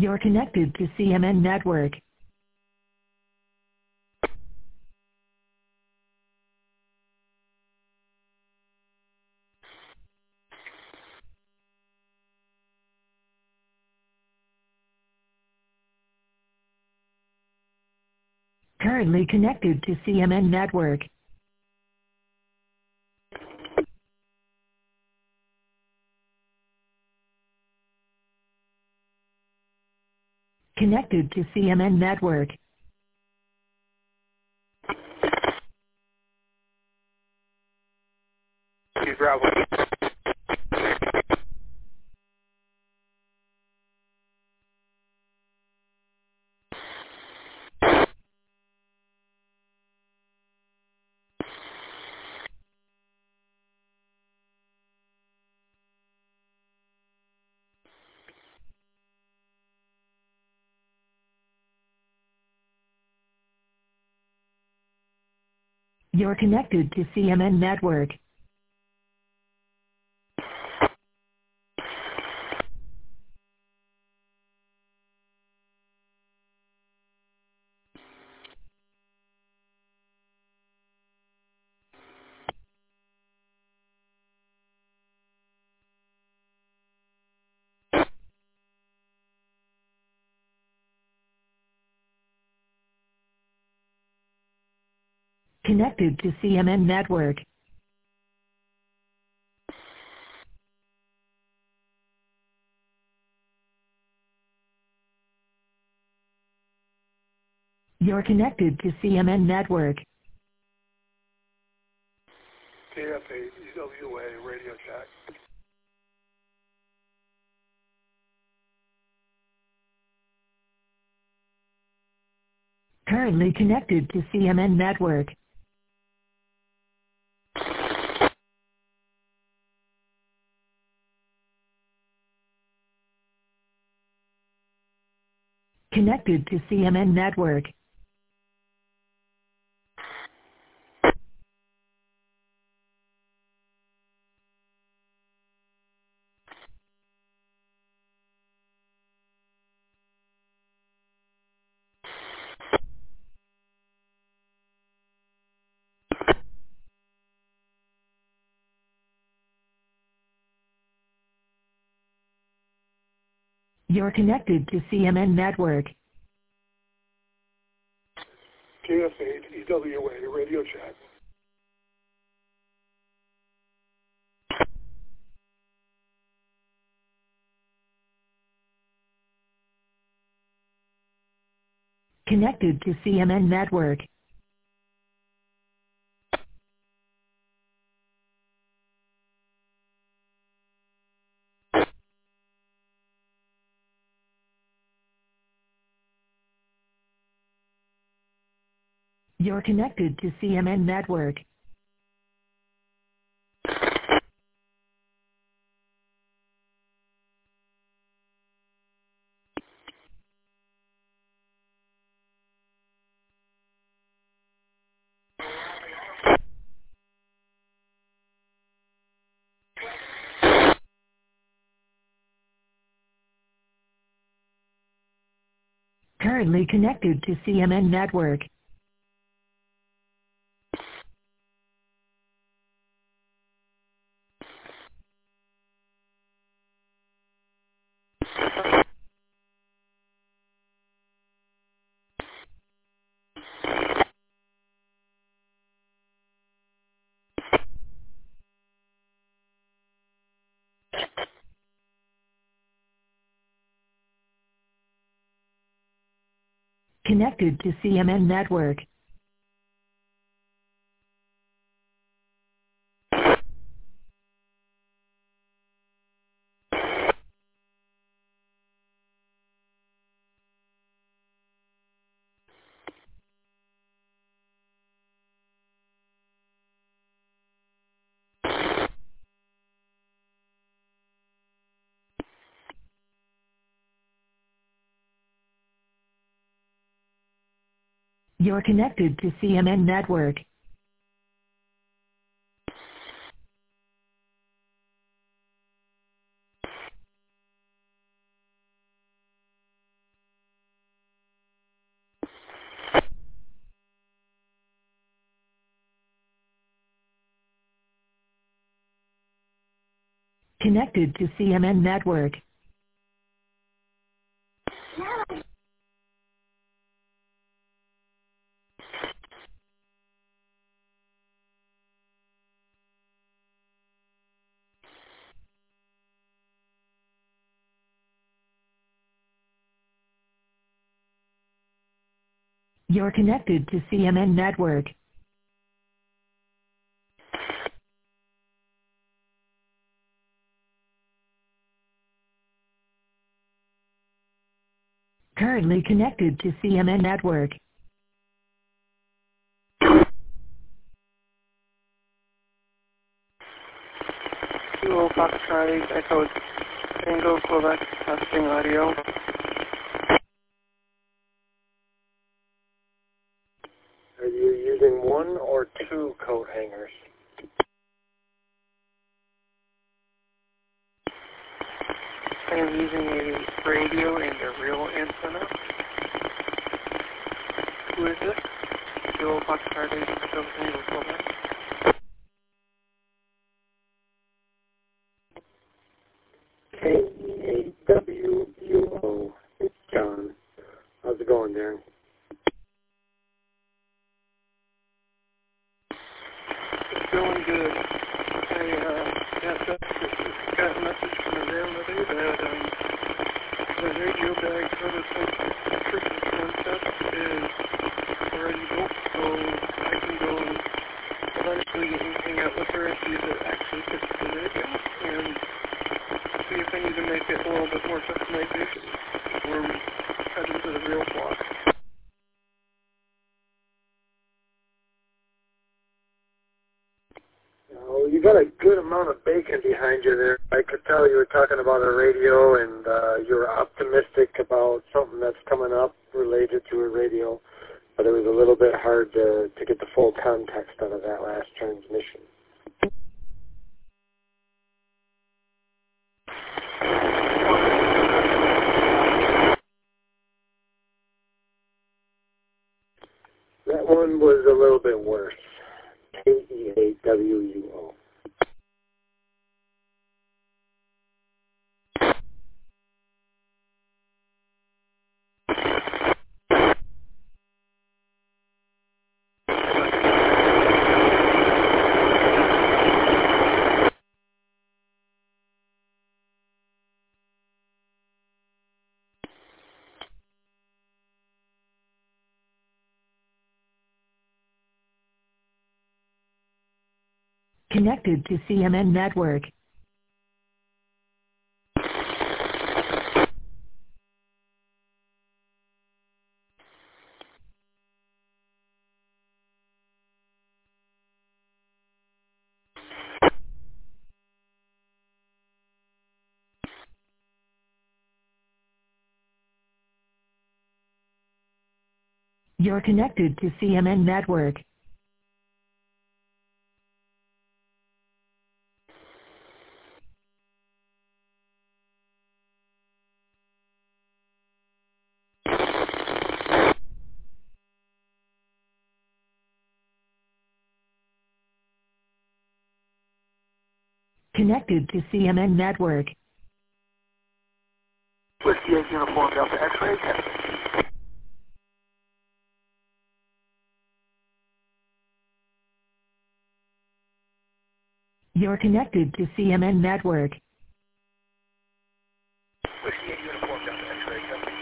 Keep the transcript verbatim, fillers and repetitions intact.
You're connected to C M N Network. Currently connected to C M N Network. Connected to C M N Network. Bravo. You're connected to C M N Network. Connected to C M N Network. You're connected to C M N Network. K F eight E W A radio check. Currently connected to C M N Network. Connected to C M N Network. You're connected to C M N Network. K F eight E W A radio check. Connected to C M N Network. You're connected to C M N Network. Currently connected to C M N Network. Connected to C M N Network. You're connected to C M N Network. Connected to C M N network. You're connected to C M N network. Currently connected to C M N network. Kilo Foxtrot eight Echo Tango Quebec testing audio. Are you using one or two coat hangers? I am using a radio and a real antenna. Who is this? Kilo Foxtrot eight Echo Tango Quebec. K E A W U O. It's John. How's it going, Darren? It's going good. I uh, got, a, got a message from the grandmother that um, the radio bag prototype frequency concept is already built, so I can go and eventually hang out with her and see if it actually fits the radio, and see if I need to make it a little bit more customization before we head into the real block. Oh, you got a good amount of bacon behind you there. I could tell you were talking about a radio and uh, you were optimistic about something that's coming up related to a radio, but it was a little bit hard to, to get the full context out of that last transmission. That one was a little bit worse. K E A W U O. Connected to C M N network. You're connected to C M N network. Connected to C M N network. Whiskey is Uniform Delta X-ray testing. You're connected to C M N network. Whiskey is Uniform Delta X-ray testing.